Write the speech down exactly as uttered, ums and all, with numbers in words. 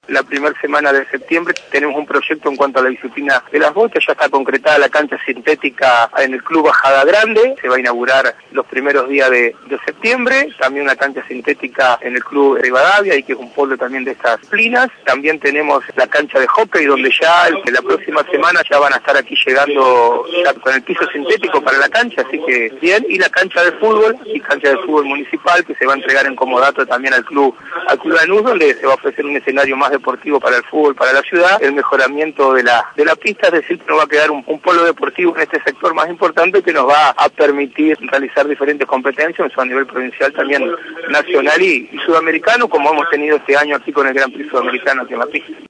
la primera semana de septiembre tenemos un proyecto en cuanto a la disciplina de las bochas. Ya está concretada la cancha sintética en el Club Bajada Grande, se va a inaugurar los primeros días de, de septiembre, también una cancha sintética en el Club Rivadavia, y que es un polo también de estas disciplinas. También tenemos la cancha de hockey, donde ya en la próxima semana ya van a estar aquí llegando ya con el piso sintético para la cancha, así que bien, y la cancha de fútbol, y cancha de fútbol municipal, que se va a entregar en comodato también al club, al Club Lanús, donde se va a ofrecer un escenario más deportivo para el fútbol, para la ciudad, el mejoramiento de la de la pista, es decir, que nos va a quedar un, un polo deportivo en este sector más importante, que nos va a permitir realizar diferentes competencias, eso a nivel provincial, también nacional y, y sudamericano, como hemos tenido este año aquí con el Gran Prix Sudamericano aquí en la pista.